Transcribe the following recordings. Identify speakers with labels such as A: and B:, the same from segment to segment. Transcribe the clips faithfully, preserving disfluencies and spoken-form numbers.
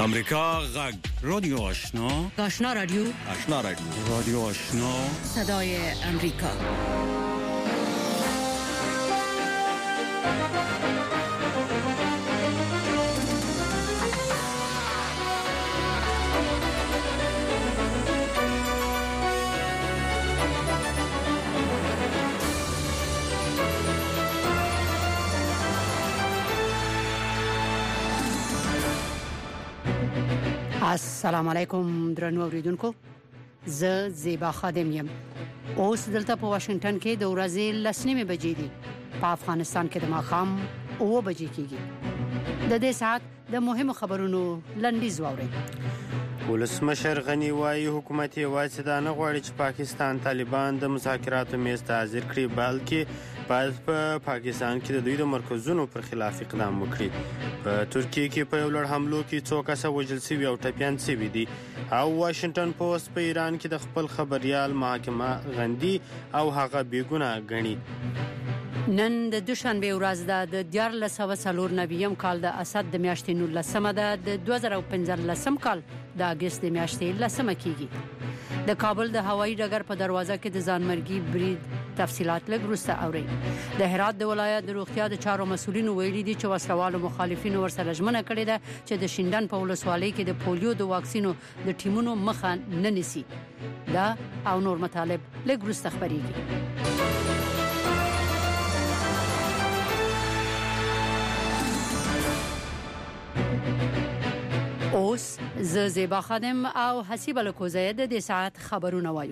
A: امریکا غږ رادیو آشنا
B: آشنا رادیو
A: آشنا رادیو رادیو آشنا
B: صدای امریکا. السلام علیکم درنو اوریدونکو، زه زیبا خادم یم. اوس دلته په واشنگټن کې د ورځې لسنیمه بجې دي. په افغانستان کې د ماښام اوه بجې کېږي. د دې ساعت د مهمو خبرونو لنډیز واورئ.
C: ولسمشر غنی وايي حکومت یوازې دا نه غواړي چې پاکستان طالبان د مذاکراتو میز ته حاضر کړي، بلکې باید په پاکستان کې د دوی د مرکزونو پر خلاف اقدام وکړي. په ترکیه کې په یو لړ حملو کې څو کسه وژل شوي او ټپیان شوي دي، او واشنگټن پوسټ په ایران کې د خپل خبریال محاکمه غندي او هغه بیګناه ګڼي.
B: نن د دوشنبه ورځ ده، د دیارلس سوه څلور نوي کال د اسد د میاشتې نولسمه ده، د دوه زره پنځلسم کال د اګست د میاشتې لسمه کیږي. د کابل د هوایي ډګر په دروازه کې د ځانمرګي برید تفصيلات لږ وروسته اوري. د هرات د ولایت د روغتیا د چارو مسولینو ویلي دي چې وسلوالو مخالفینو ورسره ژمنه کړې ده چې د شینډن په ولسوالۍ کې د پولیو د واکسینو د ټیمونو مخه نه نیسي. دا او نور مطالب لږ وروسته خبريږي. اوس ز زیبا خادم او حسیب الکوزه د دې ساعت خبرونه وایو.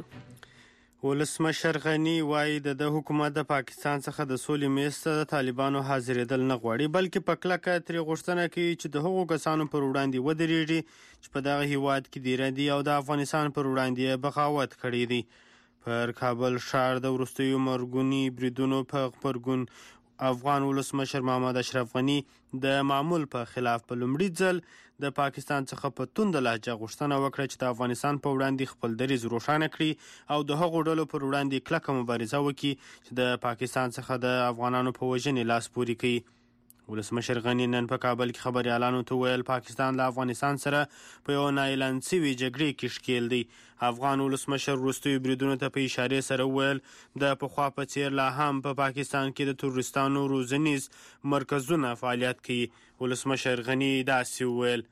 C: ولسمشر غنی وايي د حکومت د پاکستان څخه د سولې میز ته د طالبانو حاضرېدل نه غواړي، بلکې په کلکه ترې غوښتنه کوي چې د هغو کسانو پر وړاندې ودرېږي چې په دغه هیواد کې دېره دي او د افغانستان پر وړاندې بغاوت کړی دی. پر کابل ښار د وروستیو مرګونی بریدونو په غبرګون افغان ولسمشر محمد اشرف غنی د معمول په خلاف په لومړي ځل د پاکستان څخه په توند لهجه غوښتنه وکړه چې د افغانستان په وړاندې خپل دریځ روښانه کړي او د هغو ډلو پر وړاندې کلکه مبارزه وکړي چې د پاکستان څخه د افغانانو په وژنې لاس پورې کوي. ولسمشر غنی نن په کابل کې خبريالانو ته ویل پاکستان له افغانستان سره په یو نااعلان شوي جګړې کې ښکیل دی. افغان ولسمشر وروستیو بریدونو ته په اشارې سره ویل د پخوا په څیر لا هم په پاکستان کې د تروریستانو روزنیز مرکزونه فعالیت کوي. ولسمشر غنی داسې ویل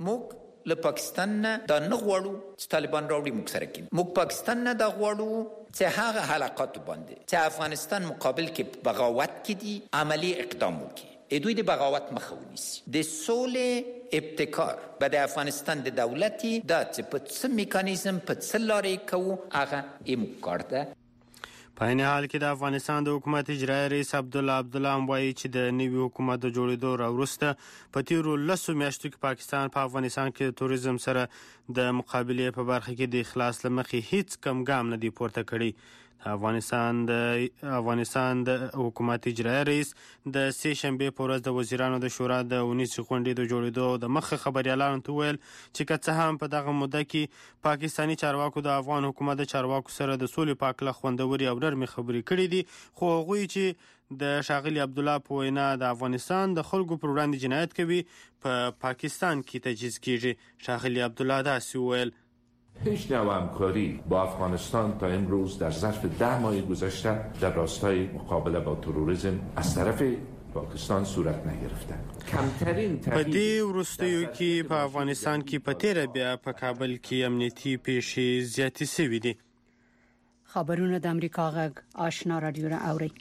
D: موږ له پاکستان نه دا نه غواړو چې طالبان راوړي موږ سره کړي. موږ پاکستان نه دا غواړو چې هغه حلقات باندې چې افغانستان مقابل کې بغاوت کړي عملی اقدام وکړي، دوی د بغاوت مخه ونیسي. د سولې ابتکار به د افغانستان د دولتي دا چې په څه میکانیزم په څه لارې کوو هغه ایم کار ده.
C: په عین حال کې د افغانستان د حکومت اجرایي رئیس عبدالله عبدالله وایي چې د نوي حکومت د جوړېدو راوروسته په تیرو لسو میاشتو کې پاکستان په افغانستان کې د توریزم سره د مقابلې په برخه کې د اخلاص له مخې هیڅ کم ګام نه دی پورته کړی. افغانستان د افغانستان د حکومت اجرایي رئیس د سه شنبه په ورځ د وزیرانو د شورا د اونیسې غونډې د جوړېدو د مخه خبريالانو ته ویل چې که څه هم په دغه موده کې پاکستاني چارواکو د افغان حکومت د چارواکو سره د سولې په اړه خوندوري او نرمې خبرې کړې دي، خو هغوی چې د شاغلي عبدالله په وینا د افغانستان د خلکو پر وړاندې جنایت کوي په پا پاکستان کې تجهیز کیږي. شاغلي عبدالله داسې ویل
E: هیچ نوع همکاری با افغانستان تا امروز در ظرف ده ماه گذشته در راستای مقابله با تروریسم از طرف پاکستان صورت نگرفته. کمترین
C: په دې وروستیو کې په افغانستان کې په تیره بیا په کابل کې امنیتي پیښې زیاتې شوي دي.
B: خبرونه د امریکا غږ آشنا رادیو را اوري.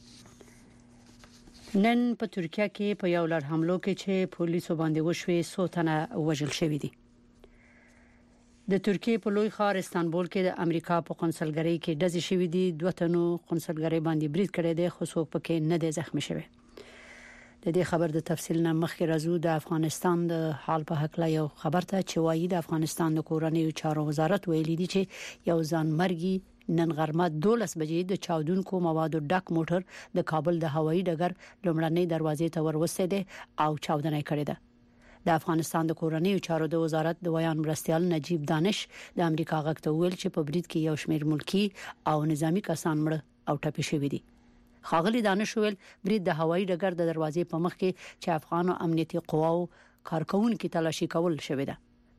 B: نن په ترکیه کې په یو لړ حملو کې چې پولیسو باندې وشوي څو تنه وژل شوي دي. د ترکیه په لوی ښار استانبول کې د امریکا په قونسلګرۍ کې ډزې شوې دي. دوه تنو قونسلګرۍ باندې برید کړی دی، خو څوک پکې نه دی زخمی شوی. د دې خبر د تفصیل نه مخکې راځو د افغانستان د حال په حق لا یو خبر ته چې وایي د افغانستان د کورنیو چارو وزارت ویلي دی چې یو ځانمرګي نن غرمه دولس بجې د چاودونکو موادو ډک موټر د کابل د هوایي ډګر لومړنۍ دروازې ته ورسېده او چاودنه کړې ده. د افغانستان د کورنیو چارو د وزارت د ویان مرستیال نجیب دانش د امریکا غږ ته ویل چې په برید کې یو شمېر ملکی او نظامی کسان مړ او ټپي شوي دي. خاغلی دانش ویل برید د هوایي ډګر د دروازې په مخ کې چې افغان امنیتي قواو کارکونکو تلاشي کول شوې ده.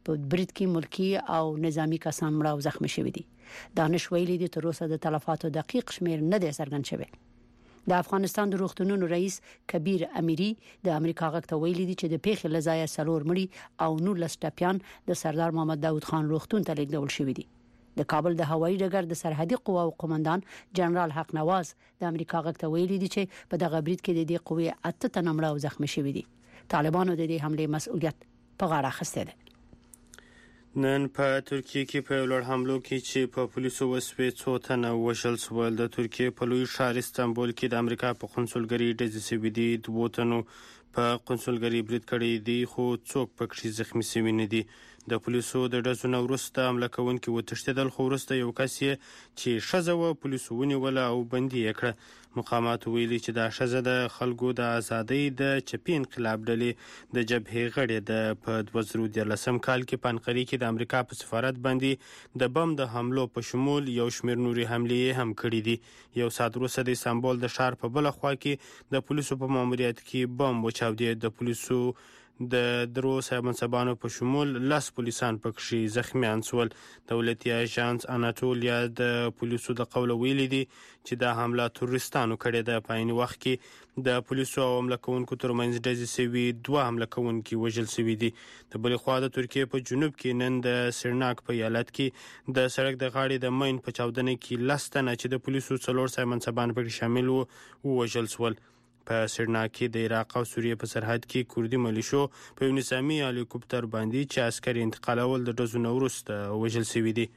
B: په برید کې ملکی او نظامی کسان مړه او زخمی شوي دي. دانش ویلي دي تر اوسه د تلفاتو دقیق شمیر نه دی څرګند شوی. د افغانستان د روغتونونو رئیس کبیر امیری د امریکا غږ ته ویلي دي چې د پیښې لزایا سلور مړي او نور لسټاپیان د سردار محمد داود خان روغتون ته لیږدول شوي دي. د کابل د هوایي ډګر د سرحدي قواو قومندان جنرال حق نواز د امریکا غږ ته ویلي دي چې په دغه برید کې د دې قوې اته تنه مړه او زخمی شوي دي. طالبانو د دې حمله مسؤلیت په غاړه اخیستی دی.
C: نن په ترکیه کې په لوړ حملو کې چې په پولیسو وسوي څو تنه وژل شول. د ترکیه په لوی ښار استانبول کې د امریکا په قونسلګرۍ ډزې شوې دي. دوه تنو په قونسلګرۍ برید کړی دی خو څوک پکې زخمی شوي نه دي. د پولیسو د ډزو نه وروسته حمله کوونکي وتښتېدل خو وروسته یو کس چې ښځه وه پولیسو ونیوله او بندي یې کړه. مقاماتو ویلي چې دا ښځه د خلکو د ازادۍ د چپي انقلاب ډلې د جبهې غړې ده. په دوه زره دیارلسم کال کې په انقرې کې د امریکا په سفارت باندې د بم د حملو په شمول یو شمېر نورې حملې هم کړي دي. یو ساعت وروسته د استانبول د ښار په بله خوا کې د پولیسو په ماموریت کې بم وچاودېد. د پولیسو د درو صاحب منصبانو په شمول لس پولیسان پکې زخمیان شول. دولتي اژانس اناتولیا د پولیسو د قوله ویلي دي چې دا حمله تروریستانو کړې ده. په عین وخت کې د پولیسو او حمله کوونکو ترمنځ ډزې شوي، دوه حمله کوونکي وژل شوي دي. د بلې خوا د ترکیې په جنوب کې نن د سرناک په ایالت کې د سړک د غاړې د مین په چاودنه کې لس تنه چې د پولیسو څلور صاحب منصبان پکې شامل وو ووژل شول. په سرناک کې د عراق او سوریې په سرحد کې کوردي ملیشو په یو نظامي هلیکوپټر باندې چې عسکر انتقالول د ډزو نه وروسته وژل شوي دي.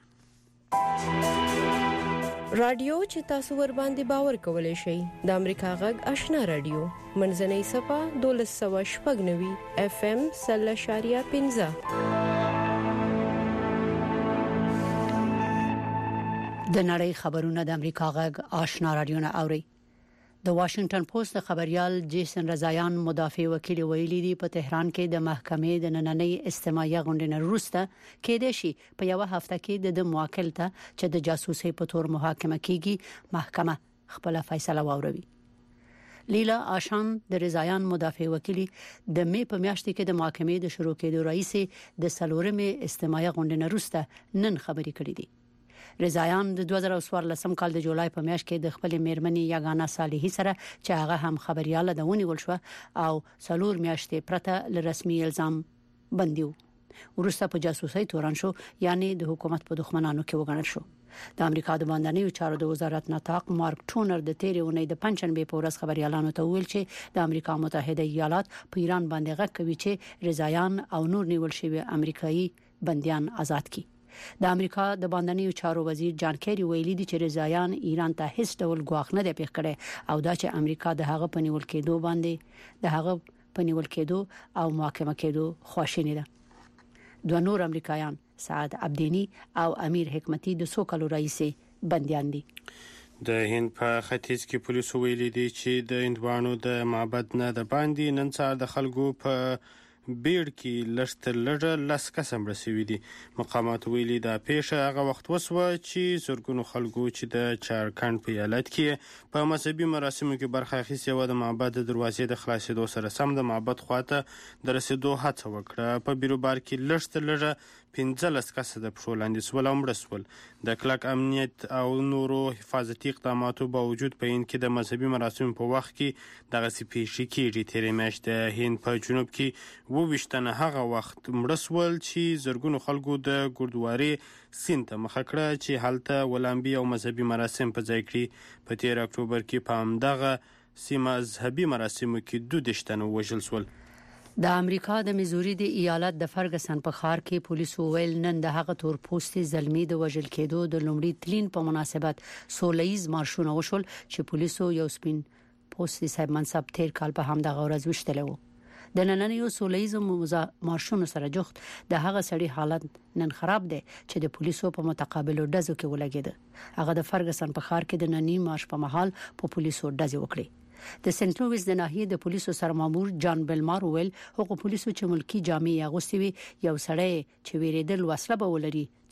F: رادیو چې تاسو ور باندې باور کولای شئ د امریکا غږ آشنا رادیو منځنۍ صفه دولس سوه شپږ نوي اف ام سل اشاریه پنځه.
B: د نړۍ خبرونه د امریکا غږ آشنا رادیو نه اوري. د واشنگټن پوسټ خبريال جیسن رضایان مدافع وکیل ویلي دی په تهران کې د محکمې د نننۍ استماعي غونډې نه وروسته کېدای شي په یو هفته کې د موکل ته چې د جاسوسي په تور محاکمه کیږي محکمه خپل فیصله واوروي. لیلا آشان د رضایان مدافع وکیل د می په میاشت کې د محکمې د شروع کېدو رئیس د سلورمې استماعي غونډې نه وروسته نن خبري کړې دي. رضایان د دوه زره څوارلسم کال د جولای په میاشت کې د خپل میرمنې یاګانا صالحي سره چې هغه هم خبرياله د ونیول شو او څلور میاشتې پرته ل رسمي الزام بندیو ورسته په جاسوسي تورن شو، یعنی د حکومت په دښمنانو کې وګڼل شو. د امریکا د باندنیو چارو د وزارت نطاق مارک ټونر د تیرې اونۍ د پنځشنبه په ورځ خبريالانو ته ویل چې د امریکا متحده ایالات په ایران باندې غږ کوي چې رضایان او نور نیول شوی امریکایي بنديان آزاد کړي. د امریکا د باندنیو چارو وزیر جان کیری ویلي دی چې رضایان ایران ته هیڅ ډول ګواښ نه دی پیښ کړی او دا چې امریکا د هغه په نیول کېدو باندې د هغه په نیول کېدو او محاکمه کېدو خواشینی ده. دوه نور امریکایان سعد عبدینی او امیر حکمتي د څو کلو رئیس بنديان دي.
C: د هند په ختیځ کې پولیسو ویلي دي چې د هندوانو د معبد نه د باندې نن سهار د خلکو په بیړ کې لشتر لړ لاس قسم رسوي دي. مقامات ویلي دا پیښه هغه وخت وسوه چې زرګونو خلکو چې د چارکند په ایالت کې په مذهبي مراسمو کې برخه اخیستې و د معبد د دروازې د خلاصېدو سره سم د معبد خواته د رسیدو هڅه وکړه. په بیروبار کې لشتر لړ پنځلس کسه د پښو لاندې سول او مړه سول. د کلک امنیت او نورو حفاظتي اقداماتو باوجود په هند کې د مذهبي مراسمو په وخت کې دغسې پیښې کېږي. تېرې میاشت د هند په جنوب کې وویشتنه هغه وخت مړه سول چې زرګونو خلکو د ګردواري سیند ته مخه کړه چې هلته ولامبي او مذهبي مراسم په ځای کړي. په تېر اکتوبر کې په همدغه سیمه مذهبي مراسمو کې دوه دېرش تنه ووژل سول.
B: د امریکا د میزوري د ایالت د فرګسن په ښار کې پولیسو ویل نن د هغه تور پوستي زلمی د وژل کېدو د لومړي تلین په مناسبت سولهیز مارشونه وشول چې پولیسو یو سپین پوستي صاحب منصب تیر کال په همدغه ورځ وشتل وو. د نننیو سولهیز مارشونو سره جوخت د هغه سړي حالت نن خراب دی چې د پولیسو په متقابلو ډزو کې ولګید. هغه د فرګسن په ښار کې د نننی مارش په محل په پولیسو ډزې وکړې. د سنت لویس د ناحیې د پولیسو سرمامور جان بلمار ویل هغه پولیسو چې ملکی جامې اغوستي وي یو سړی چې ویریدل وسله به ولري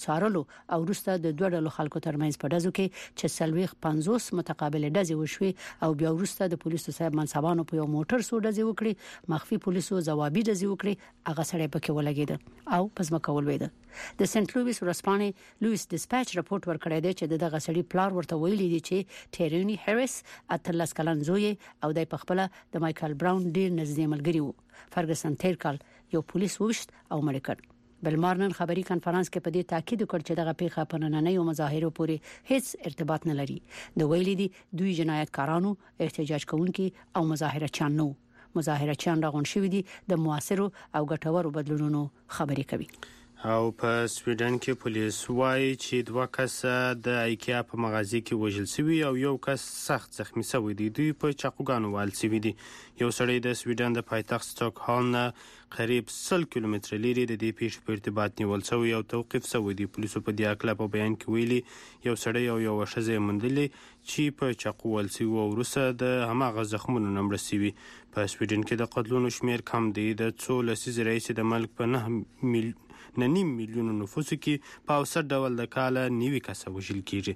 B: څارلو او وروسته د دوه ډلو خلکو ترمنځ په ډزو کې چې سلويخ پنځوس متقابل ډزې وشوي او بیا وروسته د پولیسو صاحب منصبانو په یو موټر سو ډزې وکړي مخفي پولیسو ځوابي ډزې وکړي هغه سړی پکې ولګید او پزما کول وید د سنت لویس ورسپانې لویس ډیسپیچ راپورټ ورکړی دی چې دغه سړی پلار ورته ویلي دی چې ټیرونی هریس اتلس کلن زوی او د پخپل د مايكل براون ډیر نږدې ملګری وو فرګسن تیر کال یو پولیس وشت او مړ کړ بلمارنن خبري کانفرنس کې په دې تاکید وکړ چې دغه پیښه په نننیو مظاهرو پورې هیڅ ارتباط نه لري د ویلي دي دوی جنایتکارانو احتجاج کوونکي او مظاهره چانو مظاهره چان راغون شوې دي د موثرو او ګټورو بدلونونو خبري کوي
C: او په سویډن کې پولیس وايي چې دوه کسه د ایکیا په مغازي کې وژل شوی او یو کس سخت زخمی شوی دی دوی په چاقوګانو وال شوی دی یو سړی د سویډن د پایتخت سټاکهولم نه قریب سل کیلومتر لري د دې پیښې په ارتباط نیول شوی او توقيف شوی دی پولیسو په دې اړه په بیان کې ویلي یو سړی او یو شزه مندلې چې په چاقو ول شوی او وروسته د هماغه زخمونو نمبر شوی په سویډن کې د قتلونو شمیر کم دی د څو لسیز رئیس د ملک په نه مل نه نیم میلیون نفوس کې په اوسط ډول د کاله نیوي کسه وژل کیږي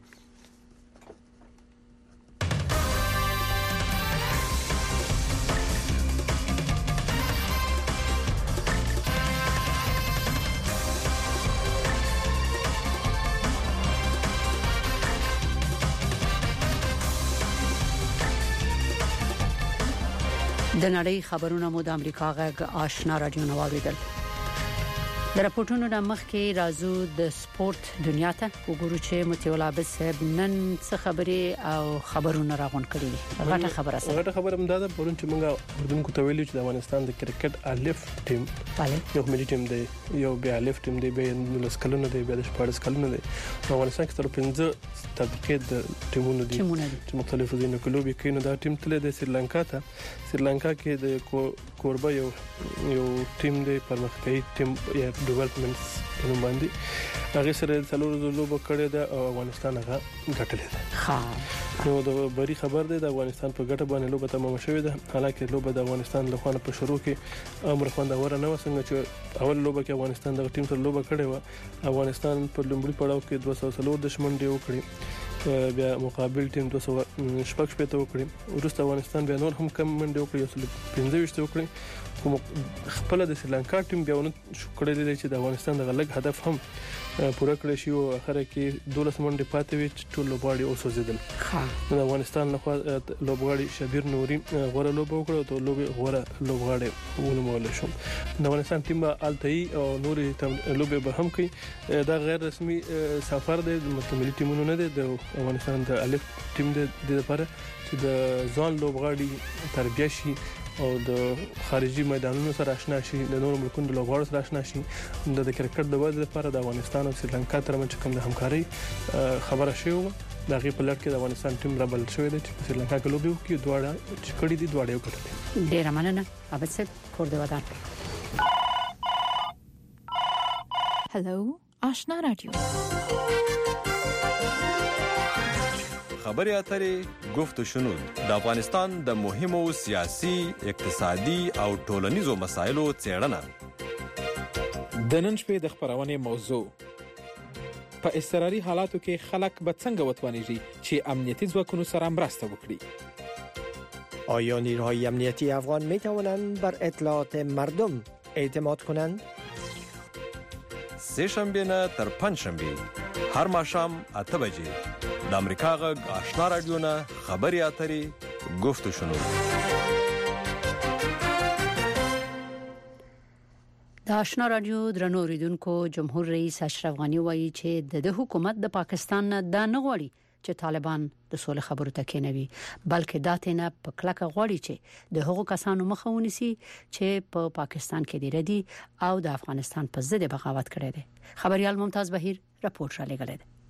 B: د نړۍ خبرونه مو د امریکا غږ آشنا رادیو نواریدل د راپورټونو د مخ کې رازو د سپورت دنیا ته وګورو چې متولا بسب نن څه خبرې او خبرونه راغون کړي دي غټه خبره سره
G: غټه خبره هم ده پرون چې موږ اردن کو تویل چې د افغانستان د کرکټ الف ټیم یو ملي ټیم دی یو بیا الف ټیم دی به نو سکلونه دی به د شپږ سکلونه دی افغانستان کې تر پنځه طبقه د ټیمونو دي چې مختلفو دینو کلوبي کې نو دا ټیم تل د سریلانکا ته سریلانکا کې د کوربه یو یو ټیم دی پرمختګي ټیم یا ډیولپمنټس په نوم باندې هغه سره د څلورو لوبو کړې ده او افغانستان هغه ګټلې ده ها نو د بری خبر ده د افغانستان په ګټه باندې لوبه تمام شوې ده حالکه لوبه د افغانستان له خوا په شروع کې امر خوندور نه وسنګ چې اول لوبه کې افغانستان د ټیم سره لوبه کړې و افغانستان په لومړي پړاو کې دوه سوه څلور د شمنډي وکړي بیا مقابل ټیم دوه سوه شپږ شپږ وکړي ورسته افغانستان بیا نور هم کم منډه وکړي یو پنځه وشت وکړي کوم خپل د سریلانکا ټیم بیا ونه شکړلې چې د افغانستان د غلط هدف هم پوره کړی شي او اخر کې دولس منډه پاتې وي چې ټول لوبغاړي اوسوځیدل د افغانستان له خوا لوبغاړي شبیر نوري غوړه لوب وکړه او لوبي غوړه لوبغاړي ونمول شو د افغانستان ټیم التای او نوري لوبي به هم کوي دا غیر رسمي سفر دی متملي ټیمونه نه دي د افغانستان د الف ټیم د لپاره چې د ځوان لوبغاړي تربیه شي او د خارجي میدانونو سره آشنا شي د نورو ملکونو د لوبغاړو سره آشنا شي د کرکټ د وده لپاره د افغانستان او سریلانکا ترمنځ کوم د همکاري خبره شوه د غي په لړ کې د افغانستان ټیم رابل شوی دی چې سریلانکا کې لوبي وکړي دواړه چې کړي دي دواړه یو کړي
B: ډیر مننه ابد سید کور دی ودان
H: هلو آشنا رادیو
I: خبري اترې گفت و شنود د افغانستان د مهمو سیاسي اقتصادي او ټولنیزو مسایلو څېړنه
J: د نن شپې د خبرونه موضوع په استراري حالاتو کې خلک به څنګه وتوانیږي چې امنیتي ځواکونو سره مرسته وکړي
K: آیا نیروهای امنیتی افغان می توانند بر اطلاعات مردم اعتماد کنند
I: سه شنبه نه تر پنج شنبه هر ماښام اته بجې د امریکا غږ آشنا رادیو نه خبري اترې گفت و شنود
B: د آشنا رادیو درنو ریدونکو جمهور رئیس اشرف غنی وایي چې د حکومت د پاکستان نه د نغوړي چې طالبان د سولې خبرو ته کېنوي بلکې داتې نه په کلکه غوړي چې د هغو کسانو مخه ونیسي چې په پا پاکستان کې دی ردي او د افغانستان په ضد بغاوت کړی دی خبريال ممتاز بهیر راپور را لګلې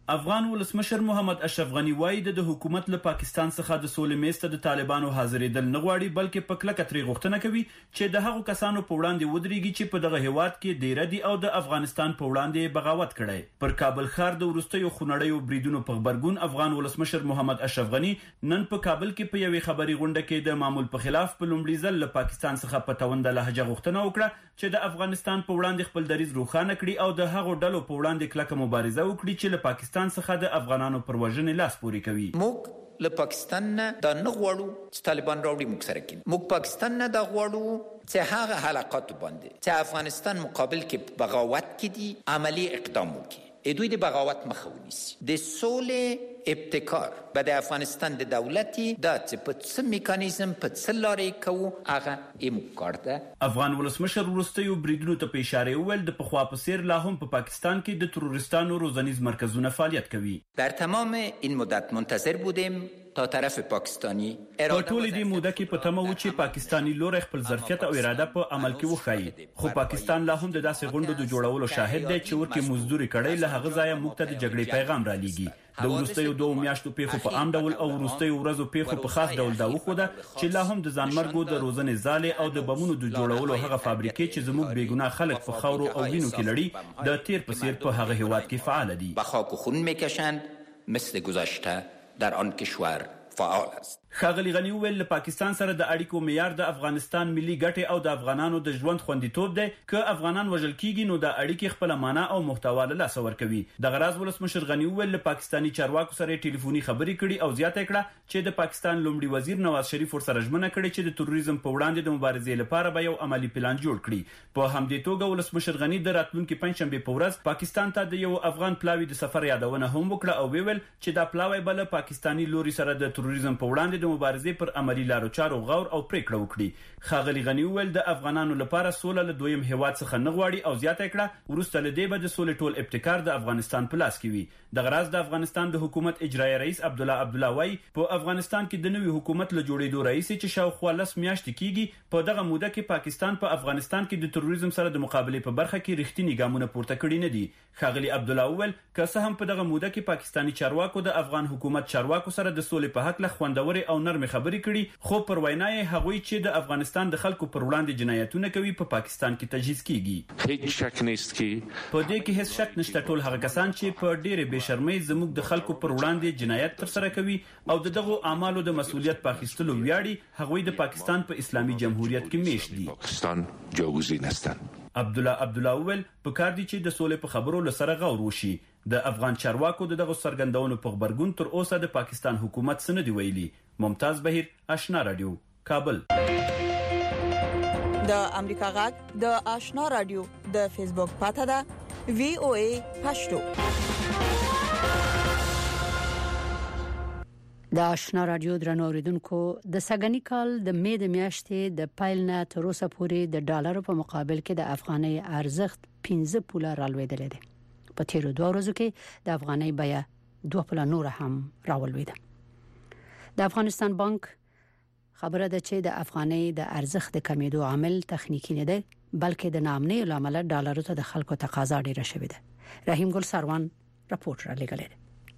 L: افغان ولسمشر محمد اشرف غنی وایي د حکومت له پاکستان څخه د سولې میز ته د طالبانو حاضرېدل نه غواړي، بلکې په کلکه ترې غوښتنه کوي چې د هغو کسانو په وړاندې ودرېږي چې په دغه هیواد کې ډیره دي او د افغانستان په وړاندې بغاوت کړي. پر کابل ښار د وروستیو خونړیو بریدونو په غبرګون افغان ولسمشر محمد اشرف غنی نن په کابل کې په یوې خبري غونډه کې د معمول په خلاف په لومړي ځل له پاکستان څخه په توند لهجه غوښتنه وکړه چې د افغانستان په وړاندې خپل دریځ روښانه کړي او د هغو ډلو په وړاندې کلکه مبارزه وکړي چې له پاکستان څخه د افغانانو پر وژنې لاس پورې کوي.
D: موږ له پاکستان نه دا نه غواړو چې طالبان راوړي موږ سره کړي. موږ پاکستان نه دا غواړو چې هغه حلقات باندې چې افغانستان مقابل کې بغاوت کړي عملی اقدام وکړي. دوی د بغاوت مخه ونیسي. د سولې ابتکار به د افغانستان د دولتي د چې په څه میکانیزم په څه لارې کوو هغه یې کار ده.
L: افغان ولسمشر وروستیو بریدونو ته په اشاره وویل د پخوا په څیر لا هم په پاکستان کې د تروریستانو روزنیز مرکزونه فعالیت کوي.
D: در تمام این مدت منتظر بودیم تا طرف پاکستانی
L: په ټولې دې موده کې په تمه و چې پاکستانی لوري خپل ظرفیت او اراده په عمل کې وښایي، خو پاکستان لا هم د داسې غونډو د جوړولو شاهد دی چې ورته مزدوري کړي له هغه ځایه موږ ته د جګړې پیغام را لېږي. د وروستیو دوه میاشتو پیښو په عام ډول او وروستیو ورځو پیښو په خاص ډول دا وښوده چې لا هم د ځانمرګو د روزنې ځالې او د بمونو د جوړولو هغه فابریکې چې زموږ بیګناه خلک په خاورو او وینو کې لړي د تیر په څیر په هغه هیواد کې فعال دي.
D: به خاک و خون میکشند مثل گذشته در آن کشور فعال است.
L: ښاغلي غنی وویل له پاکستان سره د اړیکو معیار د افغانستان ملي ګټې او د افغانانو د ژوند خوندیتوب دی. که افغانان وژل کیږي نو د اړیکې خپل معنا او محتوا له لاسه ورکوي. د غراض ولسمشر غنی وویل له پاکستانی چارواکو سره ټلیفوني خبرې کړي او زیاته کړه چې د پاکستان لومړي وزیر نواز شریف ورسره ژمنه کړې چې د تروریزم په وړاندې د مبارزې لپاره به یو عملی پلان جوړ کړي. په همدې توګه ولسمشر غنی د راتلونکي پنځشنبه په ورځ پاکستان ته د یو افغان پلاوی د سفر یادونه هم وکړه او ویل چې دا پلاوی بل پاکستانی لوري سره د تروریزم په وړاندې د مبارزې پر عملی لارو چارو غور او پریکړه وکړي. ښاغلي غنی وویل د افغانانو لپاره سوله له دویم هیواد څخه نه غواړي او زیاته کړه وروسته له دې به د سولې ټول ابتکار د افغانستان په لاس کې وي. د غراض د افغانستان د حکومت اجرایي رئیس عبدالله عبدالله وایي په افغانستان کې د نوي حکومت له جوړېدو راهیسې چې شاوخوا لس میاشتې کېږي په دغه موده کې پاکستان په افغانستان کې د تروریزم سره د مقابلې په برخه کې رښتینی ګامونه پورته کړي نه دي. ښاغلي عبدالله وویل که څه هم په دغه موده کې پاکستانی چارواکو د افغان حکومت چارواکو سره د سولې په حق له خوندوري او نرمې خبرې کړي، خو پر وینا یې هغوی چې د افغانستان د خلکو پر وړاندې جنایتونه کوي په پاکستان کې تجهیز کیږي.
E: هیڅ شک نشته کې
L: په دې کې هیڅ شک نشته ټول هغه کسان چې په ډېرې بې شرمۍ زموږ د خلکو پر وړاندې جنایت ترسره کوي او د دغو اعمالو د مسؤلیت په اخیستلو ویاړي، هغوی د پاکستان په اسلامي جمهوریت کې میشت دي.
E: پاکستان جاوزین هستند.
L: عبدالله عبدالله وویل په کار دي چې د سولې په خبرو لسره غور وشي. د افغان چارواکو د دغه سرګندونو په خبرګون تر اوسه د پاکستان حکومت څه نه دی ویلي. ممتاز بهیر، آشنا رادیو، کابل.
H: د امریکا غږ د آشنا رادیو د فیسبوک پاڼه ده وی او ای پښتو.
B: د آشنا رادیو درنو اوریدونکو د سګنی کال د می د میاشتې د پایل نه تر اوسه پورې د ډالر په مقابل کې د افغاني ارزښت پنځه پوله رالوېدل دي. په تیرو دوه ورځو کې د افغاني بیه دوه پوله نور هم راولوېده. د افغانستان بانک خبره ده چې د افغاني د ارزښت د کمیدو عامل تخنیکی نه دی بلکې د نامنې لامل ډالر ته د خلکو تقاضا ډیره شوې ده. رحیم ګل سروان راپورټ را لګلې.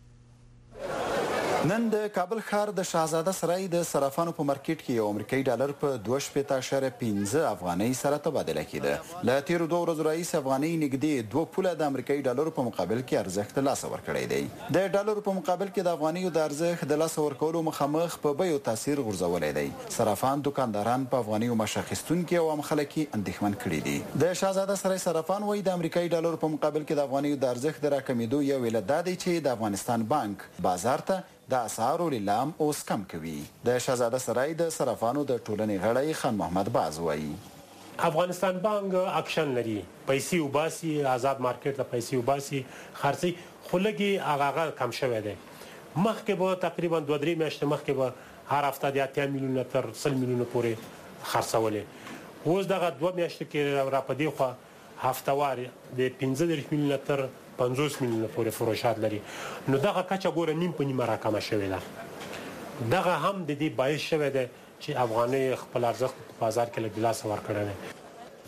M: نن د کابل ښار د شاهزاده سرای د صرافانو په مارکیټ کې یو امریکایي ډالر په دوه شپېته اعشاریه پنځه افغانۍ سره تبادله کېده. له تیرو دوه ورځو راهیسې افغانۍ نږدې دوه پوله د امریکایي ډالرو په مقابل کې ارزښت له لاسه ورکړی دی. د ډالرو په مقابل کې د افغانیو د ارزښت د لاسه ورکولو مخامخ په بیو تاثیر غورځولی دی. صرافان دکانداران په افغانیو معاش اخیستونکي او عام خلک اندېښمن کړي دي. د شاهزاده سرای صرافان وایي د امریکایي ډالرو په مقابل کې د افغانیو د ارزښت د راکمېدو یو علت دا دی چې د افغانستان بانک بازار ته د اسعارو لیلام اوس کم کوي. د شاهزاده سرای د صرافانو د ټولنې غړی خان محمد باز وایي
N: افغانستان بانک اکشن لري، پیسې وباسي، آزاد مارکیټ ته پیسې وباسي، خرڅي خو لګي هغه کم شوی دی. مخکې به تقریبا دوه درې میاشتې مخکې به هر هفته د اتیا میلیونه تر سل میلیونه پورې خرڅولې. اوس دغه دوه میاشتې کې را پدې خو هفتوار د پنځه دېرش میلیونه تر پنځوس میلیونه پورې فروشات لري. نو دغه کچه ګوره نیم په نیمه راکمه شوې ده. دغه هم د دې باعث شوی دی چې افغانۍ خپل ارزښت په بازار کې له لاسه ورکړی دی.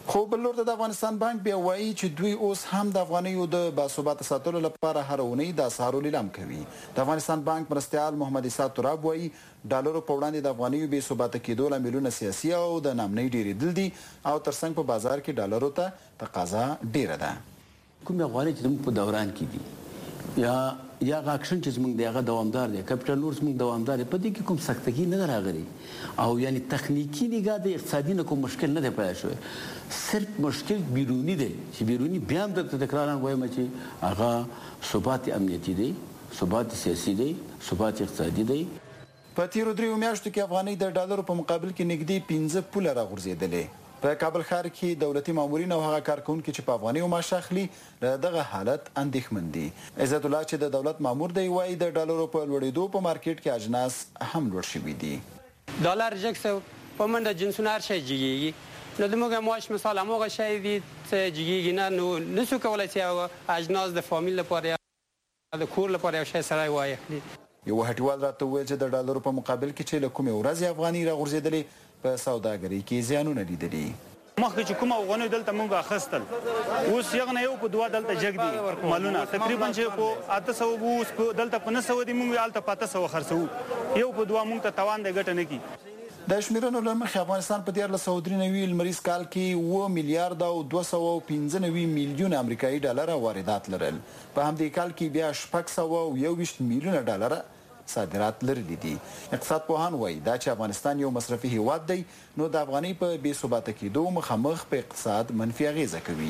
M: خو بل لور د افغانستان بانک بیا وایي چې دوی اوس هم د افغانیو د باثبات ساتلو لپاره هر اونۍ د اسعارو لیلام کوي. د افغانستان بانک مرستیال محمد اسحاق تراب وایي ډالرو په وړاندې د افغانیو بې ثباته کېدو لاملونه سیاسي او د نامنۍ ډېرېدل دي او ترڅنګ په بازار کې ډالرو ته تقاضا ډېره ده.
O: کوم افغاني چې موږ په دوران کې دي یا یا اکشن چې موږ دغه دوامدار دي کپټال نورس موږ دوامدار په دې کې کوم سختګي نه راغلي او یعنی تخنیکی نگاه د اقتصادي نه کوم مشکل نه دی پیدا شوی. صرف مشکل بیرونی دی چې بیرونی بیا هم د تکراران وایم چې هغه ثبات امنیتي دی، ثبات سیاسي دی، ثبات اقتصادي دی.
M: په تیرو دریو میاشتو کې افغانۍ د ډالرو په مقابل کې نږدې پنځه پوله راغورځېدلې. په کابل ښار کې دولتي مامورین او هغه کارکونکي چې په افغانیو معاش اخلي له دغه حالت اندېښمن دي. عزت الله چې د دولت مامور دی وایي د ډالرو په لوړېدو په مارکیټ کې اجناس هم لوړ شوي دي.
P: ډالر جګ سو په منډه جنسونه هر شی جګیږي نو د موږ معاش مثال همغه شی دی چې جګیږي نه نو نسو کولای چې اجناس د فامیل لپاره د کور لپاره یو شی سره وایي.
M: یو هټیوال راته وویل چې د ډالرو په مقابل کې چې له کومې ورځې افغاني راغورځېدلې په سوداګرۍ کې زیانونه لیدلي.
Q: مخکې چې کوم افغاني دلته مونږ اخیستل اوس یو نه یو په دوه دلته جګ دي مالونه تقریبا چې په اته سوه اوس په دلته په نه سوه دي مونږ هلته په اته سوه خرڅوو یو په دوه مونږ ته توان دی ګټه نه کي.
M: د شمیرنو له مخې افغانستان په دیارلس سوه درې نوي لمریز کال کې اوه میلیارډ او دوه سوه پنځه نوي میلیونه امریکایي ډالره واردات لرل. په همدې کال کې بیا شپږ سوه او یو ویشت میلیونه ډالره صادرات لرلي دي. اقتصاد پوهان وایي دا چې افغانستان یو مصرفي هیواد دی نو د افغانۍ په بې ثباته کېدو مخامخ په اقتصاد منفي اغیزه کوي.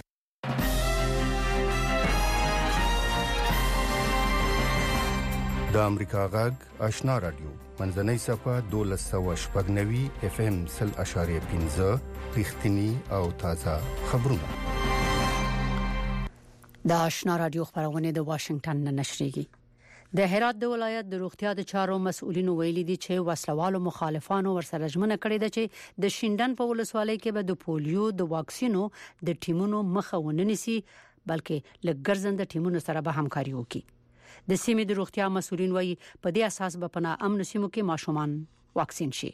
R: د امریکا غږ آشنا رادیو منځنۍ صفه دولس سوه شپږ نوي اف ام سل اشاریه پنځه رښتینی او تازه خبرونه.
B: د آشنا رادیو خبرونه د واشنگټن نه نشریږي. د هرات د ولایت د روغتیا د چارو مسؤلینو ویلي دي چې وسلوالو مخالفانو ورسره ژمنه کړې ده چې د شینډن په ولسوالۍ کې به د پولیو د واکسینو د ټیمونو مخه وننسي بلکې لګرزند ټیمونو سره به همکاري وکړي. د سیمې د روغتیا مسؤلین وایي په دې اساس به په ناامن سیمو کې ماشومان واکسین شي.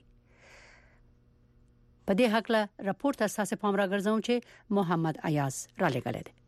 B: په دې حق له راپورټ اساس پام راګرځوم چې محمد ایاز را لګل دي.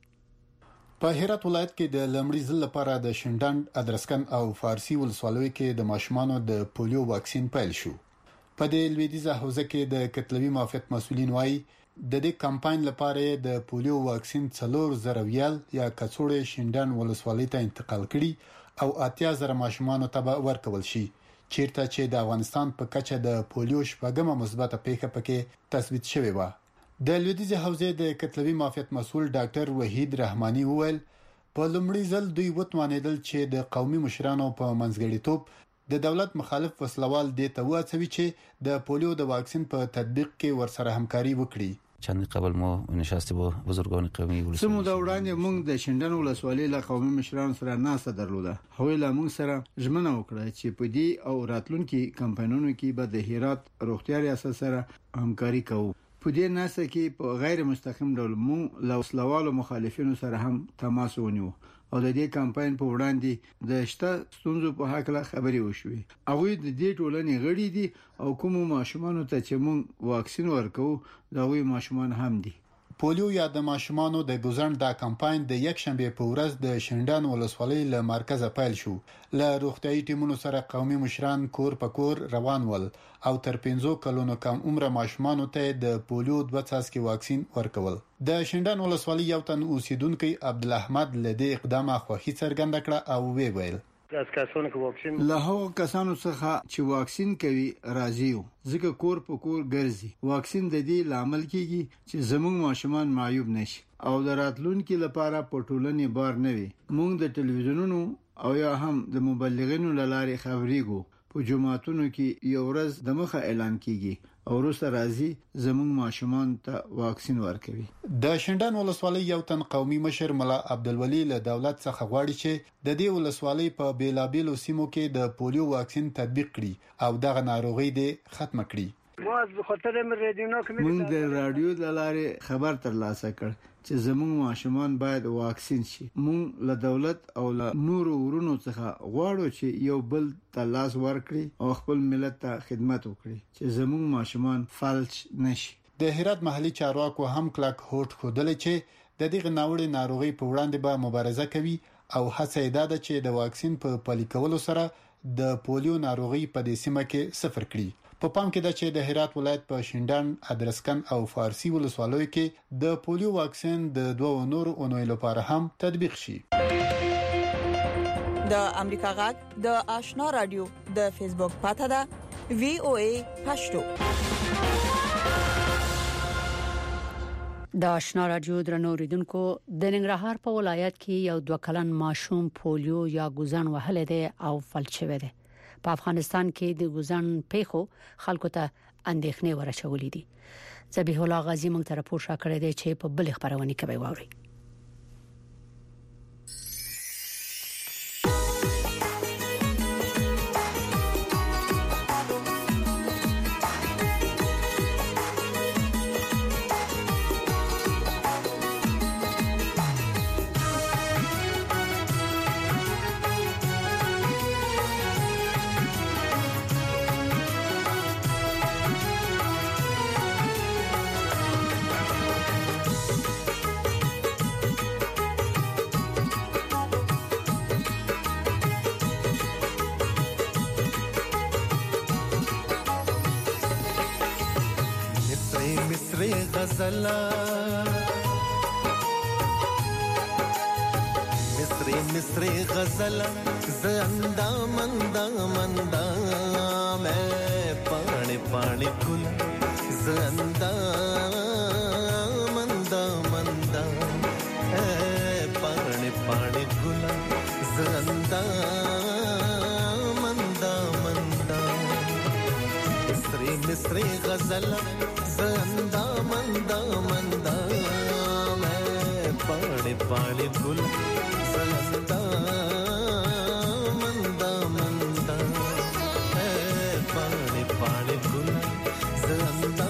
S: په هرات ولایت کې د لمړي ځل لپاره د شینډن، ادرسکن او فارسی ولسوالیو کې د ماشومانو د پولیو واکسین پیل شو. په دې لویدیځه حوزه کې د کتلوي معافیت مسؤلین وایي د دې کمپاین لپاره د پولیو واکسین څلور زره ویل یا کڅوړې شینډن ولسوالۍ ته انتقال کړي او اتیا زره ماشومانو ته ورکول شي چیرته چې د افغانستان په کچه د پولیو شپږمه مثبته پیښه پکې تثبیت شوې و. د لویدیځه حوزې د کتلوي معافیت مسؤل ډاکټر وحید رحماني وویل په لومړي ځل دوی وتوانیدل چې د قومي مشرانو په منځګړیتوب د دولت مخالف وسلوال دې ته واچوي چې د پولیو د واکسین په تطبیق کې ورسره همکاري وکړي.
T: چند قبل ما نشسته با بزرگان قومی ولسوالی
U: سمو دا وړاندې موږ د شینډن ولسوالۍ له قومي مشرانو سره ناسته درلوده. هغوی له موږ سره ژمنه وکړه چې په دې او راتلونکي کمپاینونو کې به د هرات روغتیا ریاست سره همکاري کوو. په دې ناسه کې په غیر مستقیم ډول مو له وسلوالو مخالفینو سره هم تماس ونیو او د دې کمپاین په وړاندې د شته ستونزو په حق له خبري وشوي. هغه د دې ټولنې غړي دي او کوم ماشومان ته چې مونږ واکسین ورکو دا وی ماشومان هم دي.
S: پولیو یا د ماشومانو د ګوزن دا کمپاین د یک شنبه په ورځ د شینډن ولسوالۍ له مرکزه پیل شو. له روغتيایي ټیمونو سره قومي مشران کور په کور روان ول او تر پنځو کلونو کم عمر ماشومانو ته د پولیو دوه څاڅکي واکسین ورکول. د شینډن ولسوالۍ یو تن اوسیدونکو عبدالحمد لدی اقدامه خوښي څرګنده کړه او وی ویل
U: از کسانو که واکسین له هغو کسانو څخه چې واکسین کوي راضي یو ځکه کور په کور ګرځي. واکسین د دې لامل کیږي چې زموږ ماشومان معیوب نشي او د راتلونکو لپاره په ټولنې بار نه وي. موږ د ټلویزیونونو او یا هم د مبلغینو لارې خبرېږو. په جمعاتونو کې یو ورځ د مخه اعلان کیږي او وروسته راځي زموږ ماشومان ته واکسین ورکوي.
S: د شینډن ولسوالۍ یو تن قومي مشر ملا عبدالولي له دولت څخه غواړي چې د دې ولسوالۍ په بیلابیلو سیمو کې د پولیو واکسین تطبیق کړي او دغه ناروغي دې ختم کړي.
U: موږ د رادیو د لارې خبر ترلاسه کړ چې زموږ ماشومان باید واکسین شي. موږ له دولت او له نورو ورونو څخه غواړو چې یو بل ته لاس ورکړي او خپل ملت ته خدمت وکړي چې زموږ ماشومان فلج نشي.
S: د هرات محلي چارواکو هم کلک هوټ خودل چې د دې ناوړه ناروغي په وړاندې به مبارزه کوي او هڅه یې ده چې د واکسین په پلي کولو سره د پولیو ناروغي په دې سیمه کې صفر کړي. په پام کې ده چې د هرات ولایت په شینډان، ادرسکن او فارسی ولسوالیو کې د پولیو واکسین د دوه نورو اونۍ لپاره هم تطبیق شي.
H: د امریکا غږ د آشنا رادیو د فیسبوک پاته ده وی او ای پښتو.
B: د آشنا رادیو درنو ریدونکو د ننګرهار په ولایت کې یو دوه کلن ماشوم پولیو یا ګوزن وهل دي او فلج شوی دی. په افغانستان کې د ګوزن پیښو خلکو ته اندېښنې ورچولې دي. ذبیح الله غازی موږ ته راپور شا کړی دی چې په بل خبرونه کوي واوري.
A: غزلا مصری مصری غزلا زندا مندا مندا میں پانی پانی کل زندا مندا مندا اے پانی پانی کل زندا مندا مندا مصری مصری غزلا زندا مندا مندا میں پانی پانی گل زندا مندا مندا میں پانی پانی گل زندا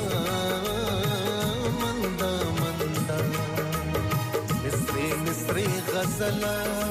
A: مندا مندا مصری مصری غزلا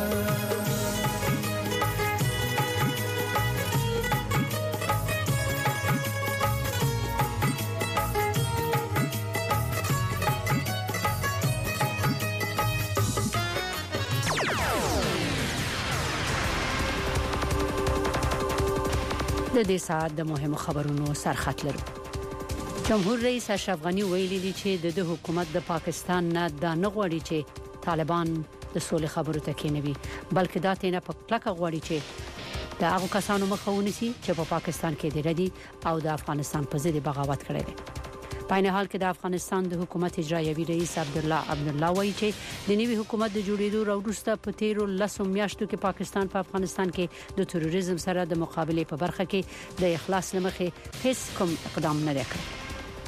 B: د دې ساعت د مهمو خبرونو سرخط لرو. جمهور رئیس اشرف غنی ویلي دی چې د حکومت د پاکستان نه د نغوړي چې طالبان د سولې خبرو ته کېنوي، بلکې دا تینه په کلکه غوړي چې د هغه کسانو مخاوني سي چې په پاکستان کې دي ردي او د افغانستان په ضد بغاوت کړی دی. په نه حال کې د افغانستان د حکومت اجرایوي رئیس عبدالله عبدالله وایي چې د نوي حکومت د جوړېدو وروسته په تیرو لسو میاشتو کې پاکستان په افغانستان کې د تروریزم سره د مقابله په برخه کې د اخلاص لمخې هیڅ کوم اقدام نه وکړ.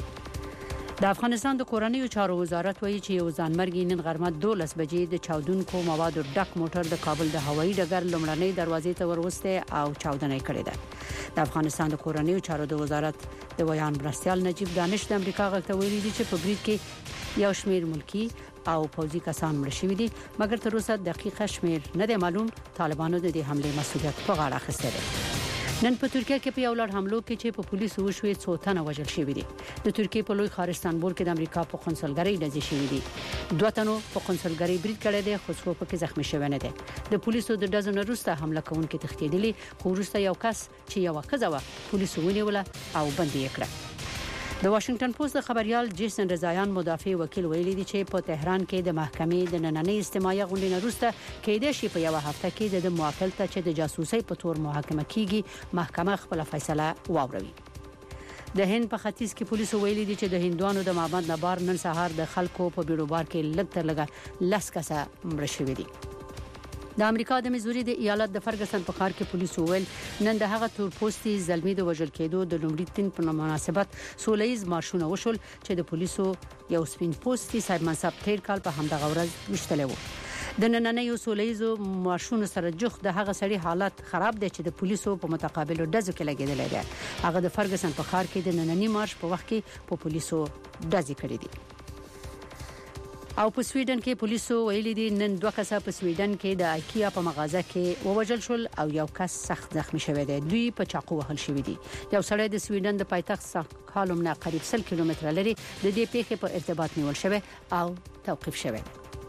B: د افغانستان د کورنیو چارو وزارت وایي چې یو ځانمرګي نن غرمه دولس بجې د چاودونکو موادو ډک موټر د کابل د هوایي ډګر لومړنۍ دروازې ته وروسته او چاودنه کړې ده. د افغانستان د کورنیو چارو د وزارت د ویان مرستيال نجیب دانش د امریکا غږ ته ویلي چې په برید کې یو شمیر ملکی او پوځي کسان مړ شوي دي، مګر تر اوسه دقیق شمیر نه دی معلوم. طالبانو د دې حمله مسؤلیت په غاړه اخیسته ده. نن په ترکیه کې په یو لړ حملو کې چې په پولیسو وشوي څو تنه وژل شوي دي. د ترکیه په لوی ښار استانبول کې د امریکا په قونسلګرۍ ډزې شوي دي. دوه تنو په قونسلګرۍ برید کړی دی، خو څوک پکې زخمی شوی نه دی. د پولیسو د ډزو نه وروسته حمله کوونکي تښتېدلي، خو وروسته یو کس چې یو ښځه و پولیسو ونیوله او بندي یې کړه. د واشنگټن پوسټ د خبريال جیسن رضایان مدافع وکیل ویلي دی چې په تهران کې د محکمې د نننۍ استماعي غونډې نه وروسته کېدای شي په یو هفته کې د موکل ته چې د جاسوسۍ په تور محاکمه کیږي محکمه خپل فیصله واوروي. د هند په ختیځ کې پولیسو ویلي دي چې د هندوانو د معبد نبار نن سهار د خلکو په بیړوبار کې لږ تر لږه لس کسه مړ شوي دي. د امریکا د میزوري د ایالت د فرګسن په ښار کې پولیسو ویل نن د هغه تور پوستي زلمی د وژل کېدو د لومړي تین په مناسبت سولهییز مارشونه وشول چې د پولیسو یو سپین پوستي صاحب منصب تیر کال په همدغه ورځ وشتل وو. د نننۍ سولهییزو مارشونو سره جوخ د هغه سړي حالت خراب دی چې د پولیسو په متقابل ډزو کې لګیدل دی. هغه د فرګسن په ښار کې د نننۍ مارش په وخت کې په پولیسو ډزې کړې دي. او په سویډن کې پولیسو ویلي دي نن دوه کسه په سویډن کې د آیکیا په مغازه کې ووجل شول او یو کس سخت زخمی شوی دی. دوی په چاقو وهل شوی دي. یو سړی د سویډن د پایتخت ستاکهولم نه قریب سل کیلومتره لري د دې پیښې په ارتباط نیول شوی او توقيف شوی.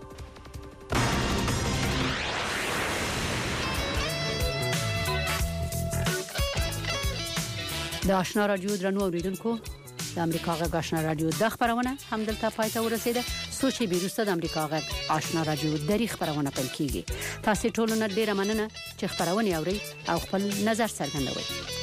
B: د آشنا رادیو درنو اوریدونکو د امریکا غږ آشنا رادیو د خبرونه هم دلته پای ته ورسیده. سوچي بیروسته د امریکا غږ آشنا رادیو د خبرونه پیل کیږي. تاسو ټول نه ډیره مننه چې خبرونه اوري او خپل نظر څرګندوي.